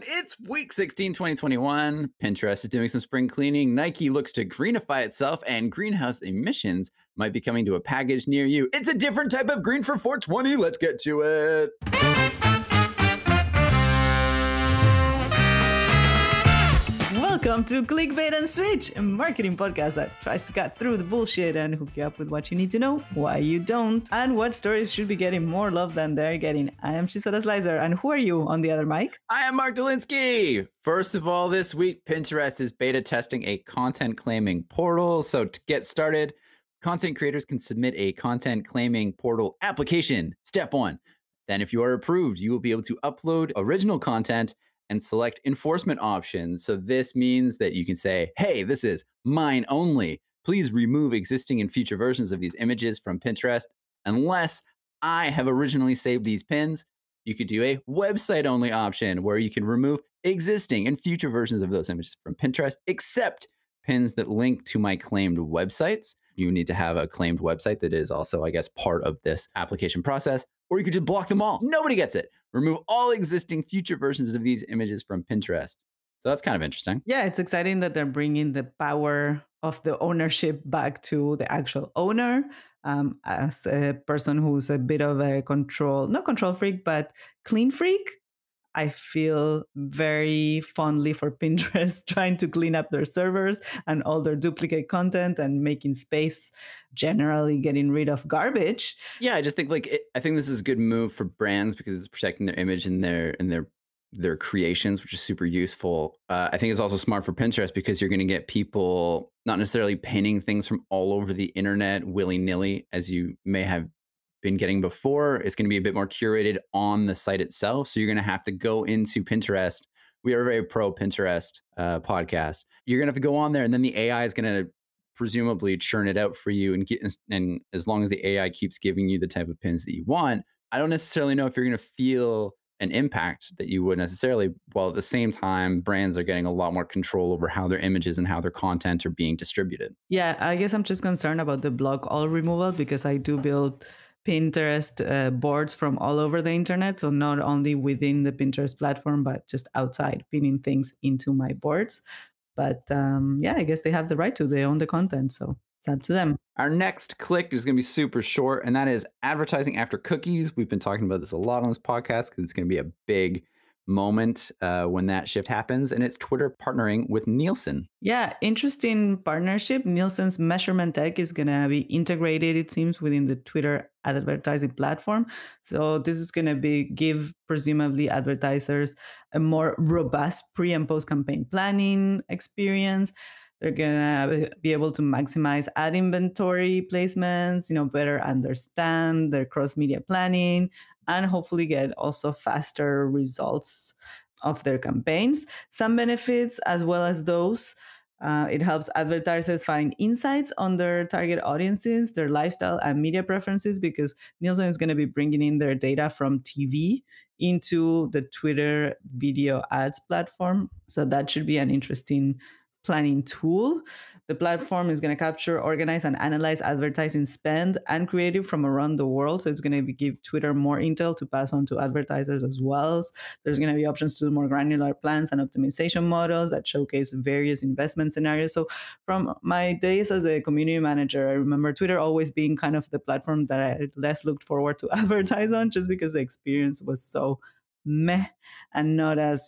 It's week 16, 2021. Pinterest is doing some spring cleaning. Nike looks to greenify itself, and greenhouse emissions might be coming to a package near you. It's a different type of green for 420. Let's get to it. Welcome to Clickbait and Switch, a marketing podcast that tries to cut through the bullshit and hook you up with what you need to know, why you don't, and what stories should be getting more love than they're getting. I am Shisada Slicer, and who are you on the other mic? I am Mark Dolinsky. First of all, this week, Pinterest is beta testing a content claiming portal. So to get started, content creators can submit a content claiming portal application. Step one. Then if you are approved, you will be able to upload original content and select enforcement options. So this means that you can say, hey, this is mine only. Please remove existing and future versions of these images from Pinterest unless I have originally saved these pins. You could do a website only option where you can remove existing and future versions of those images from Pinterest, except pins that link to my claimed websites. You need to have a claimed website that is also, I guess, part of this application process. Or you could just block them all. Nobody gets it. Remove all existing future versions of these images from Pinterest. So that's kind of interesting. Yeah, it's exciting that they're bringing the power of the ownership back to the actual owner. As a person who's a bit of a not control freak, but clean freak, I feel very fondly for Pinterest trying to clean up their servers and all their duplicate content and making space, generally getting rid of garbage. Yeah, I just think I think this is a good move for brands because it's protecting their image and their creations, which is super useful. I think it's also smart for Pinterest because you're going to get people not necessarily pinning things from all over the internet willy-nilly as you may have been getting before. It's going to be a bit more curated on the site itself. So you're going to have to go into Pinterest. We are a very pro Pinterest podcast. You're going to have to go on there, and then the AI is going to presumably churn it out for you. And as long as the AI keeps giving you the type of pins that you want, I don't necessarily know if you're going to feel an impact that you would necessarily, while at the same time, brands are getting a lot more control over how their images and how their content are being distributed. Yeah, I guess I'm just concerned about the block all removal because I do build Pinterest boards from all over the internet. So not only within the Pinterest platform, but just outside, pinning things into my boards. But yeah, I guess they have the right to. They own the content. So it's up to them. Our next click is going to be super short, and that is advertising after cookies. We've been talking about this a lot on this podcast because it's going to be a big moment when that shift happens, and it's Twitter partnering with Nielsen. Yeah, interesting partnership. Nielsen's measurement tech is going to be integrated, it seems, within the Twitter advertising platform. So this is going to give presumably advertisers a more robust pre and post campaign planning experience. They're going to be able to maximize ad inventory placements, better understand their cross-media planning, and hopefully get also faster results of their campaigns. Some benefits as well as those. It helps advertisers find insights on their target audiences, their lifestyle and media preferences, because Nielsen is going to be bringing in their data from TV into the Twitter video ads platform. So that should be an interesting planning tool. The platform is going to capture, organize, and analyze advertising spend and creative from around the world. So it's going to give Twitter more intel to pass on to advertisers as well. There's going to be options to do more granular plans and optimization models that showcase various investment scenarios. So from my days as a community manager, I remember Twitter always being kind of the platform that I less looked forward to advertise on, just because the experience was so meh and not as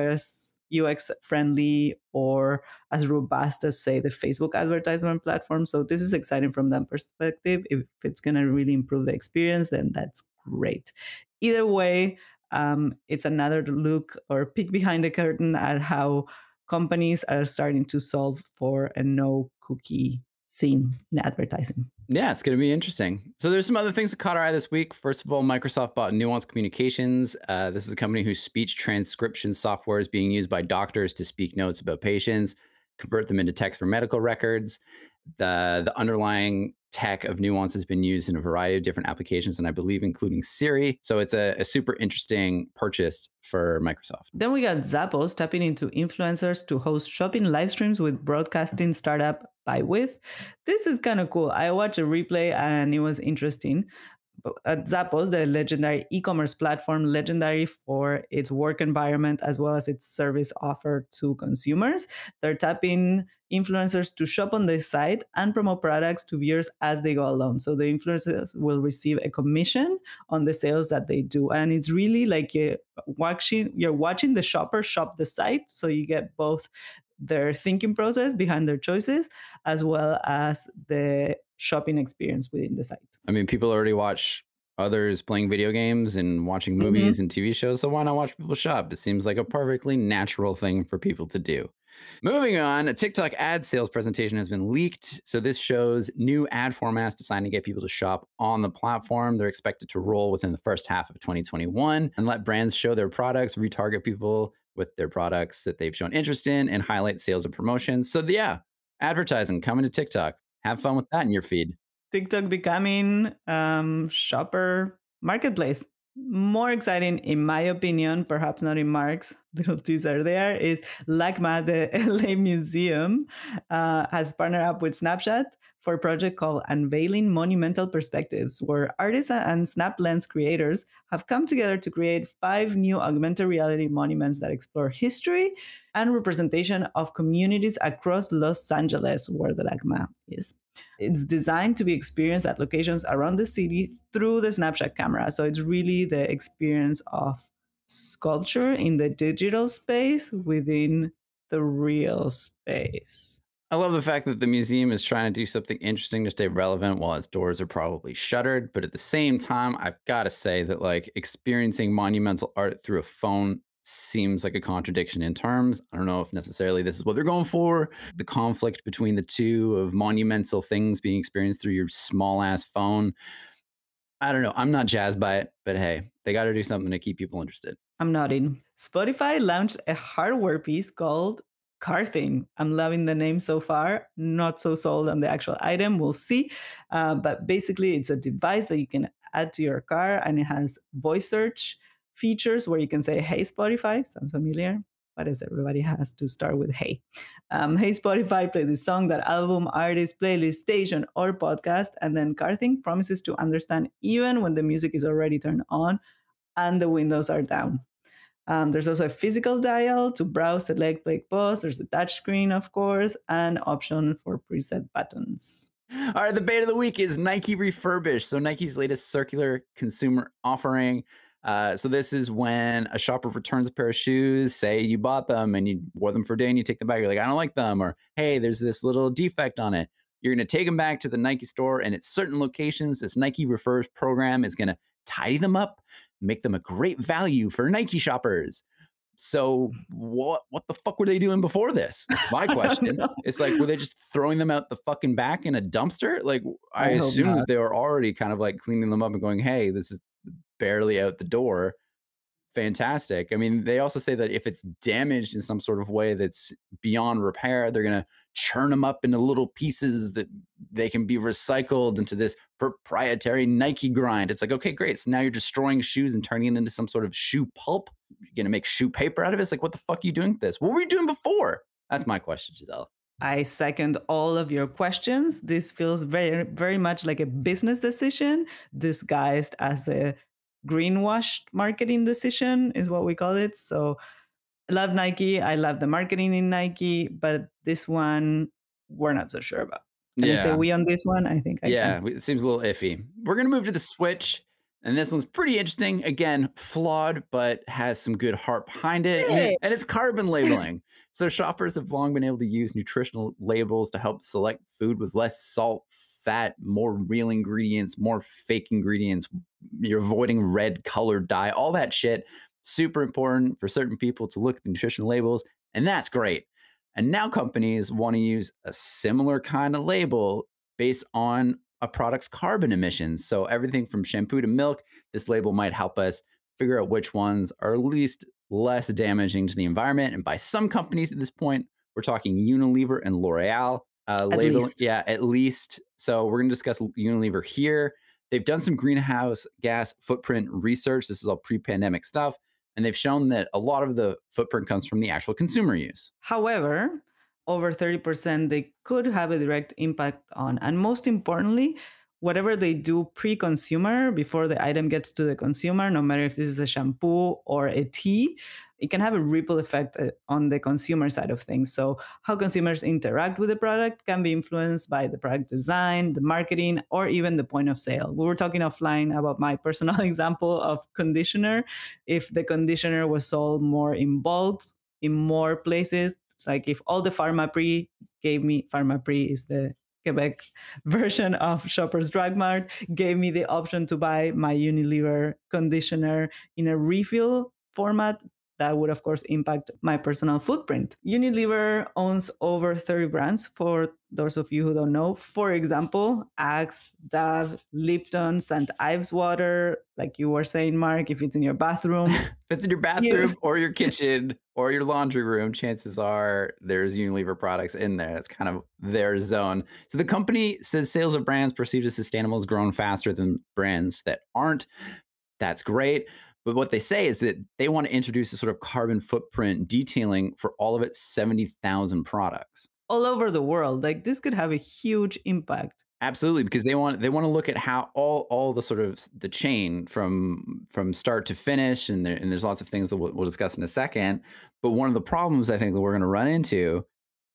UX friendly or as robust as, say, the Facebook advertisement platform. So this is exciting from that perspective. If it's going to really improve the experience, then that's great. Either way, it's another look or peek behind the curtain at how companies are starting to solve for a no cookie scene in advertising. Yeah, it's going to be interesting. So there's some other things that caught our eye this week. First of all, Microsoft bought Nuance Communications. This is a company whose speech transcription software is being used by doctors to speak notes about patients, convert them into text for medical records. The underlying tech of Nuance has been used in a variety of different applications, and I believe including Siri. So it's a super interesting purchase for Microsoft. Then we got Zappos tapping into influencers to host shopping live streams with broadcasting startup BuyWith. This is kind of cool. I watched a replay and it was interesting. at Zappos, the legendary e-commerce platform, legendary for its work environment as well as its service offer to consumers. They're tapping influencers to shop on the site and promote products to viewers as they go along. So the influencers will receive a commission on the sales that they do. And it's really like you're watching the shopper shop the site. So you get both their thinking process behind their choices as well as the shopping experience within the site. I mean, people already watch others playing video games and watching Mhm. movies and TV shows, so why not watch people shop? It seems like a perfectly natural thing for people to do. Moving on, a TikTok ad sales presentation has been leaked. So this shows new ad formats designed to get people to shop on the platform. They're expected to roll within the first half of 2021 and let brands show their products, retarget people with their products that they've shown interest in, and highlight sales and promotions. So yeah, advertising coming to TikTok. Have fun with that in your feed. TikTok becoming shopper marketplace. More exciting, in my opinion, perhaps not in Mark's little teaser there, is LACMA, the LA Museum, has partnered up with Snapchat for a project called Unveiling Monumental Perspectives, where artists and Snap Lens creators have come together to create 5 new augmented reality monuments that explore history and representation of communities across Los Angeles, where the LACMA is. It's designed to be experienced at locations around the city through the Snapchat camera. So it's really the experience of sculpture in the digital space within the real space. I love the fact that the museum is trying to do something interesting to stay relevant while its doors are probably shuttered. But at the same time, I've got to say that like experiencing monumental art through a phone seems like a contradiction in terms. I don't know if necessarily this is what they're going for. The conflict between the two of monumental things being experienced through your small ass phone. I don't know. I'm not jazzed by it, but hey, they got to do something to keep people interested. I'm nodding. Spotify launched a hardware piece called Car Thing. I'm loving the name so far. Not so sold on the actual item. We'll see. But basically, it's a device that you can add to your car, and it has voice search features where you can say, "Hey Spotify." Sounds familiar? What is everybody has to start with "Hey." Hey Spotify, play this song, that album, artist, playlist, station, or podcast. And then Car Thing promises to understand even when the music is already turned on and the windows are down. There's also a physical dial to browse, select, play, pause. There's a touch screen, of course, and option for preset buttons. All right, the bait of the week is Nike Refurbished. So Nike's latest circular consumer offering. So this is when a shopper returns a pair of shoes, say you bought them and you wore them for a day and you take them back. You're like, I don't like them. Or, hey, there's this little defect on it. You're going to take them back to the Nike store, and at certain locations, this Nike Refurbished program is going to tidy them up, make them a great value for Nike shoppers. So what the fuck were they doing before this? That's my question. No, It's like, were they just throwing them out the fucking back in a dumpster? Like, I I hope assume that not. they were already kind of like cleaning them up and going, hey, this is barely out the door. Fantastic. I mean, they also say that if it's damaged in some sort of way that's beyond repair, they're going to churn them up into little pieces that they can be recycled into this proprietary Nike grind. It's like, okay, great. So now you're destroying shoes and turning it into some sort of shoe pulp. You're going to make shoe paper out of it. It's like, what the fuck are you doing with this? What were you doing before? That's my question, Giselle. I second all of your questions. This feels very, very much like a business decision disguised as a greenwashed marketing decision, is what we call it. So I love Nike. I love the marketing in Nike, but this one we're not so sure about. Can I say Yeah. we on this one? I think I Yeah, can. it seems a little iffy. We're going to move to the Switch, and this one's pretty interesting. Again, flawed, but has some good heart behind it, Yay! and it's carbon labeling. So shoppers have long been able to use nutritional labels to help select food with less salt, fat, more real ingredients, more fake ingredients. You're avoiding red colored dye, all that shit. Super important for certain people to look at the nutritional labels, and that's great. And now companies want to use a similar kind of label based on a product's carbon emissions. So everything from shampoo to milk, this label might help us figure out which ones are least less damaging to the environment. And by some companies at this point, we're talking Unilever and L'Oreal. At Label, least. yeah, at least. So we're going to discuss Unilever here. They've done some greenhouse gas footprint research. This is all pre-pandemic stuff. And they've shown that a lot of the footprint comes from the actual consumer use. However, over 30% they could have a direct impact on. And most importantly, whatever they do pre-consumer before the item gets to the consumer, no matter if this is a shampoo or a tea, it can have a ripple effect on the consumer side of things. So how consumers interact with the product can be influenced by the product design, the marketing, or even the point of sale. We were talking offline about my personal example of conditioner. If the conditioner was sold more in bulk, in more places, it's like if all the Pharmaprix gave me, Pharmaprix is the Quebec version of Shoppers Drug Mart, gave me the option to buy my Unilever conditioner in a refill format, that would of course impact my personal footprint. Unilever owns over 30 brands, for those of you who don't know. For example, Axe, Dove, Lipton, St. Ives water, like you were saying, Mark, if it's in your bathroom. If it's in your bathroom or your kitchen or your laundry room, chances are there's Unilever products in there. That's kind of their zone. So the company says sales of brands perceived as sustainable has grown faster than brands that aren't. That's great. But what they say is that they want to introduce a sort of carbon footprint detailing for all of its 70,000 products. All over the world. Like this could have a huge impact. Absolutely, because they want to look at how all the sort of the chain from start to finish, and there's lots of things that we'll discuss in a second. But one of the problems I think that we're going to run into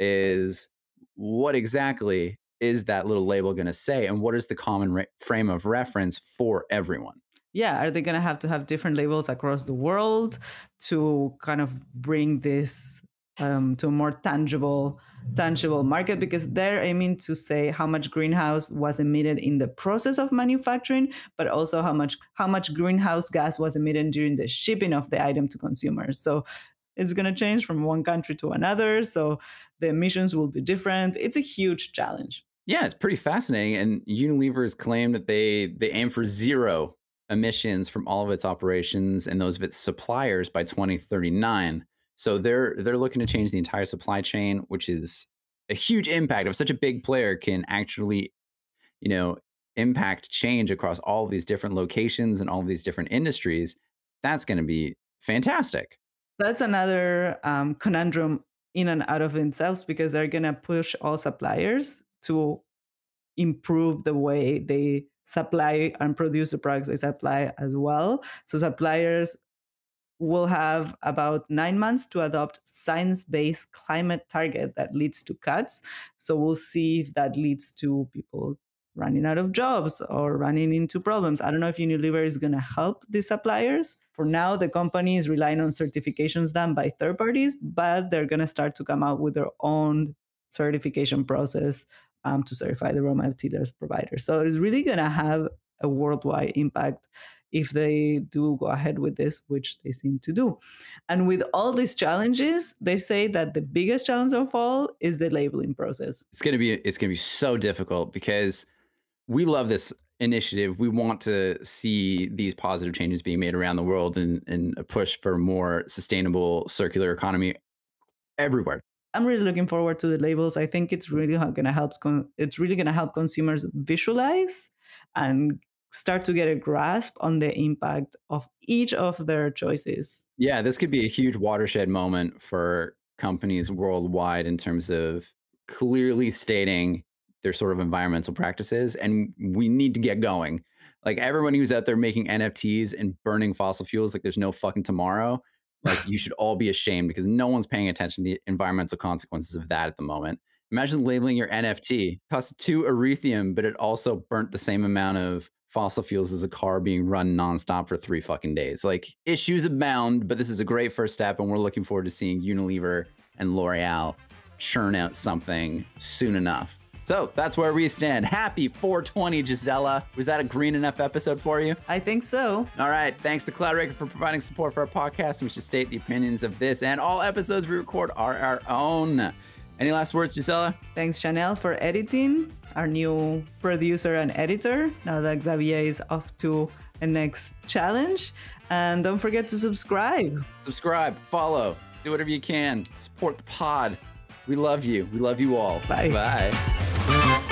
is what exactly is that little label going to say, and what is the common frame of reference for everyone? Yeah, are they going to have different labels across the world to kind of bring this to a more tangible market? Because they're aiming to say how much greenhouse was emitted in the process of manufacturing, but also how much greenhouse gas was emitted during the shipping of the item to consumers. So it's going to change from one country to another. So the emissions will be different. It's a huge challenge. Yeah, it's pretty fascinating. And Unilever has claimed that they aim for zero emissions from all of its operations and those of its suppliers by 2039. So they're looking to change the entire supply chain, which is a huge impact. If such a big player can actually, impact change across all of these different locations and all of these different industries, that's going to be fantastic. That's another conundrum in and out of themselves, because they're going to push all suppliers to improve the way they supply and produce the products they supply as well. So suppliers will have about 9 months to adopt science-based climate target that leads to cuts. So we'll see if that leads to people running out of jobs or running into problems. I don't know if Unilever is going to help the suppliers. For now, the company is relying on certifications done by third parties, but they're going to start to come out with their own certification process to certify the raw materials providers. So it's really going to have a worldwide impact if they do go ahead with this, which they seem to do. And with all these challenges, they say that the biggest challenge of all is the labeling process. It's going to be so difficult, because we love this initiative. We want to see these positive changes being made around the world, and a push for more sustainable circular economy everywhere. I'm really looking forward to the labels. I think it's really going to help. It's really going to help consumers visualize and start to get a grasp on the impact of each of their choices. Yeah, this could be a huge watershed moment for companies worldwide in terms of clearly stating their sort of environmental practices, and we need to get going. Like, everyone who's out there making NFTs and burning fossil fuels like there's no fucking tomorrow, like, you should all be ashamed, because no one's paying attention to the environmental consequences of that at the moment. Imagine labeling your NFT. It costs 2 Ethereum, but it also burnt the same amount of fossil fuels as a car being run nonstop for 3 fucking days. Like, issues abound, but this is a great first step, and we're looking forward to seeing Unilever and L'Oreal churn out something soon enough. So that's where we stand. Happy 420, Gisela. Was that a green enough episode for you? I think so. All right. Thanks to Cloudrecord for providing support for our podcast. We should state the opinions of this and all episodes we record are our own. Any last words, Gisela? Thanks, Chanel, for editing, our new producer and editor, now that Xavier is off to a next challenge. And don't forget to subscribe. Subscribe, follow, do whatever you can. Support the pod. We love you. We love you all. Bye. Bye.